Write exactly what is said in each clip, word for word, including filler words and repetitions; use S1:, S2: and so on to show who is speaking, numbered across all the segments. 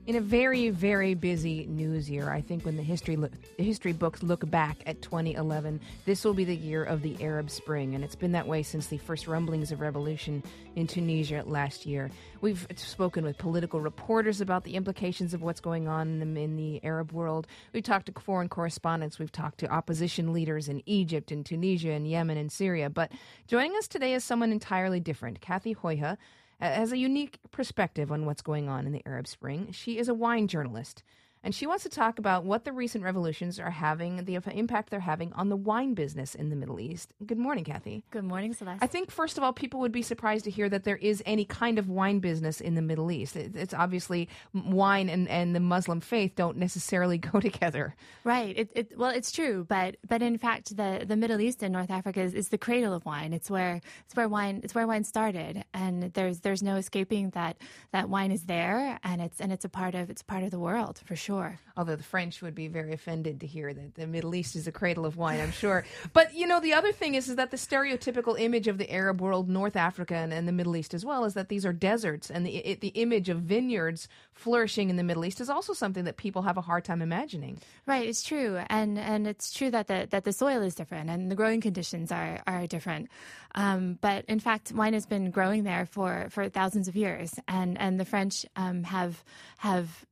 S1: In a very, very busy news year, I think when the history lo- the history books look back at twenty eleven, this will be the year of the Arab Spring, and it's been that way since the first rumblings of revolution in Tunisia last year. We've spoken with political reporters about the implications of what's going on in the, in the Arab world. We've talked to foreign correspondents. We've talked to opposition leaders in Egypt and Tunisia and Yemen and Syria. But joining us today is someone entirely different, Kathy Hoyha, has a unique perspective on what's going on in the Arab Spring. She is a wine journalist, and she wants to talk about what the recent revolutions are having, the impact they're having on the wine business in the Middle East. Good morning, Kathy.
S2: Good morning, Celeste.
S1: I think, first of all, people would be surprised to hear that there is any kind of wine business in the Middle East. It's obviously wine and, and the Muslim faith don't necessarily go together.
S2: Right. It, it, well, it's true, but but in fact, the, the Middle East and North Africa is, is the cradle of wine. It's where it's where wine it's where wine started, and there's there's no escaping that that wine is there, and it's and it's a part of it's a part of the world for sure.
S1: Although the French would be very offended to hear that the Middle East is a cradle of wine, I'm sure. But, you know, the other thing is, is that the stereotypical image of the Arab world, North Africa and, and the Middle East as well, is that these are deserts. And the it, the image of vineyards flourishing in the Middle East is also something that people have a hard time imagining.
S2: Right, it's true. And and it's true that the that the soil is different and the growing conditions are, are different. Um, but, in fact, wine has been growing there for, for thousands of years. And, and the French um, have have...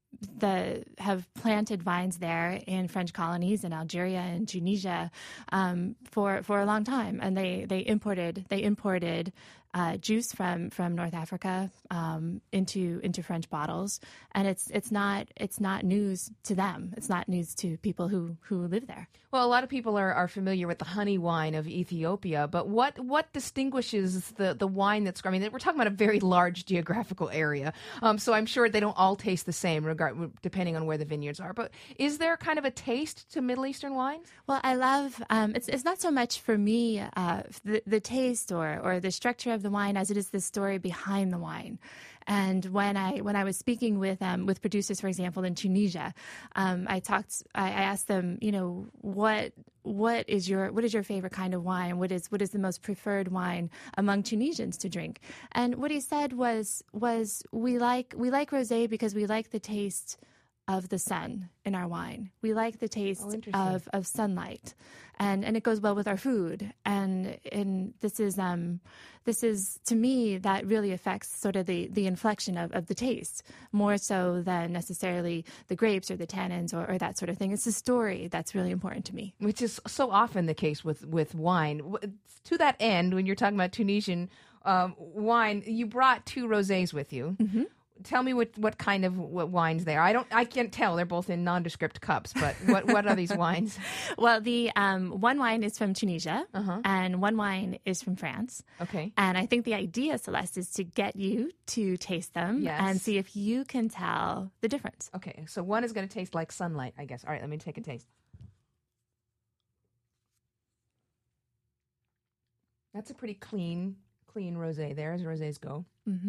S2: the have planted vines there in French colonies in Algeria and Tunisia um, for for a long time, and they they imported they imported uh, juice from from North Africa um, into into French bottles, and it's it's not it's not news to them. It's not news to people who who live there.
S1: Well, a lot of people are, are familiar with the honey wine of Ethiopia, but what what distinguishes the, the wine that's, I mean, we're talking about a very large geographical area, um, so I'm sure they don't all taste the same, regard, depending on where the vineyards are. But is there kind of a taste to Middle Eastern wines?
S2: Well, I love, um, it's it's not so much for me uh, the, the taste or, or the structure of the wine as it is the story behind the wine. And when I when I was speaking with um, with producers, for example, in Tunisia, um, I talked. I, I asked them, you know, what what is your what is your favorite kind of wine? What is what is the most preferred wine among Tunisians to drink? And what he said was was we like we like rosé because we like the taste of the sun in our wine. We like the taste
S1: oh,
S2: of, of sunlight, and, and it goes well with our food. And and this is um this is to me that really affects sort of the, the inflection of, of the taste more so than necessarily the grapes or the tannins or, or that sort of thing. It's the story that's really important to me.
S1: Which is so often the case with, with wine. To that end, when you're talking about Tunisian um, wine, you brought two rosés with you.
S2: Mm-hmm.
S1: Tell me what, what kind of what wines they are. I don't. I can't tell. They're both in nondescript cups. But what, what are these wines?
S2: Well, the um, one wine is from Tunisia,
S1: uh-huh.
S2: and one wine is from France.
S1: Okay.
S2: And I think the idea, Celeste, is to get you to taste them
S1: yes.
S2: and see if you can tell the difference.
S1: Okay. So one is going to taste like sunlight, I guess. All right. Let me take a taste. That's a pretty clean, clean rosé there, as rosés go.
S2: Mm-hmm.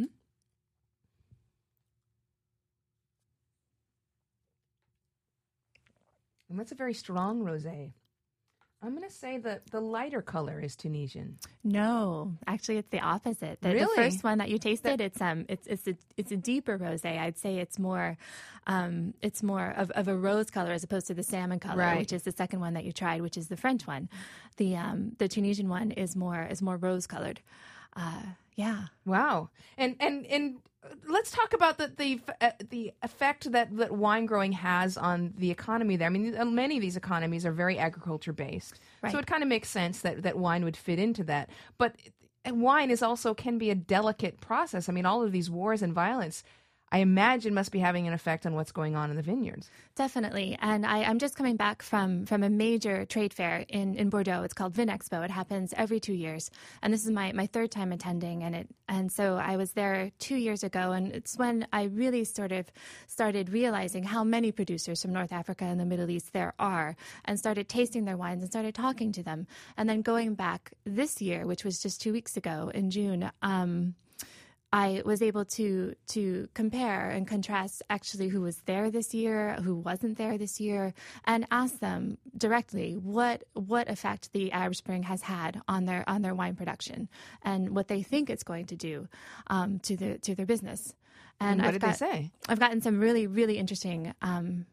S1: And that's a very strong rosé. I'm going to say that the lighter color is Tunisian.
S2: No, actually, it's the opposite. The,
S1: really?
S2: the first one that you tasted, it's um, it's it's a it's a deeper rosé. I'd say it's more, um, it's more of, of a rose color as opposed to the salmon color,
S1: right.
S2: which is the second one that you tried, which is the French one. The um, the Tunisian one is more is more rose colored. Uh, yeah.
S1: Wow. And and and let's talk about the the uh, the effect that, that wine growing has on the economy there. I mean, many of these economies are very agriculture based,
S2: right.
S1: so it kind of makes sense that, that wine would fit into that. But wine is also can be a delicate process. I mean, all of these wars and violence, I imagine, must be having an effect on what's going on in the vineyards.
S2: Definitely. And I, I'm just coming back from, from a major trade fair in, in Bordeaux. It's called Vinexpo. It happens every two years. And this is my, my third time attending. And it and so I was there two years ago. And it's when I really sort of started realizing how many producers from North Africa and the Middle East there are, and started tasting their wines and started talking to them. And then going back this year, which was just two weeks ago in June, um, I was able to to compare and contrast actually who was there this year, who wasn't there this year, and ask them directly what what effect the Arab Spring has had on their on their wine production and what they think it's going to do um, to their to their business. And
S1: what
S2: I've
S1: did
S2: got,
S1: they say?
S2: I've gotten some really, really interesting um,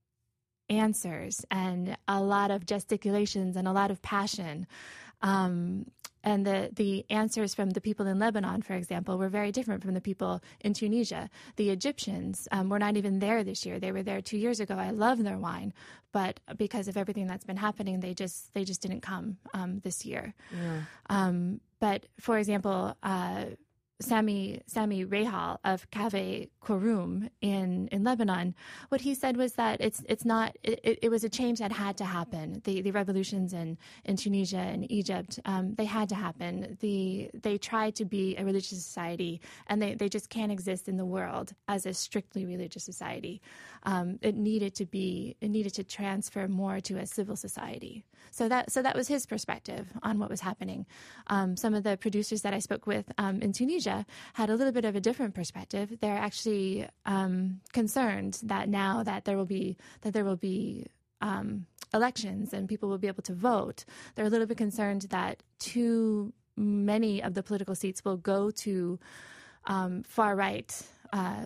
S2: answers and a lot of gesticulations and a lot of passion. Um, and the, the answers from the people in Lebanon, for example, were very different from the people in Tunisia. The Egyptians um, were not even there this year. They were there two years ago. I love their wine, but because of everything that's been happening, they just they just didn't come um, this year.
S1: Yeah.
S2: Um, but for example, uh, Sami Sami Rehal of Cave Korum in, in Lebanon, what he said was that it's it's not it, it was a change that had to happen. The the revolutions in, in Tunisia and Egypt, um, they had to happen. The they tried to be a religious society, and they, they just can't exist in the world as a strictly religious society. Um, it needed to be it needed to transfer more to a civil society. So that so that was his perspective on what was happening. Um, some of the producers that I spoke with um, in Tunisia had a little bit of a different perspective. They're actually um, concerned that now that there will be that there will be um, elections and people will be able to vote, they're a little bit concerned that too many of the political seats will go to um, far right Uh,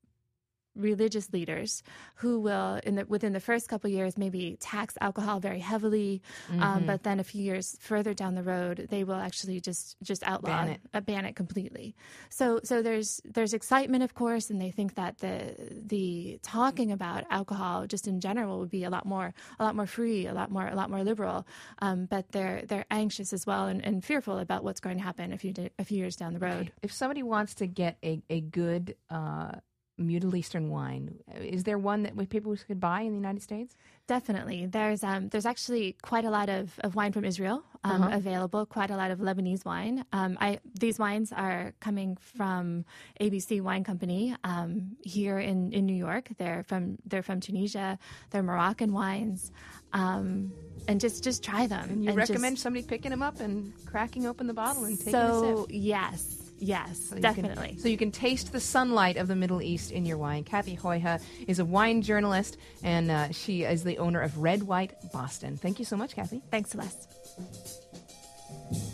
S2: religious leaders who will, in the, within the first couple of years, maybe tax alcohol very heavily, mm-hmm. um, but then a few years further down the road, they will actually just just outlaw
S1: ban it,
S2: uh, ban it completely. So, so there's there's excitement, of course, and they think that the the talking about alcohol just in general would be a lot more a lot more free, a lot more a lot more liberal. Um, but they're they're anxious as well and, and fearful about what's going to happen a few a few years down the road.
S1: Okay. If somebody wants to get a a good uh Middle Eastern wine, is there one that people could buy in the United States?
S2: Definitely. There's um, there's actually quite a lot of, of wine from Israel um, uh-huh. available, quite a lot of Lebanese wine. Um, I These wines are coming from A B C Wine Company um, here in, in New York. They're from they're from Tunisia. They're Moroccan wines. Um, and just, just try them.
S1: And you
S2: and
S1: recommend
S2: just,
S1: somebody picking them up and cracking open the bottle and taking
S2: so,
S1: a sip?
S2: yes. Yes,
S1: so
S2: definitely.
S1: Can, so you can taste the sunlight of the Middle East in your wine. Kathy Hoyha is a wine journalist, and uh, she is the owner of Red White Boston. Thank you so much, Kathy.
S2: Thanks, Celeste.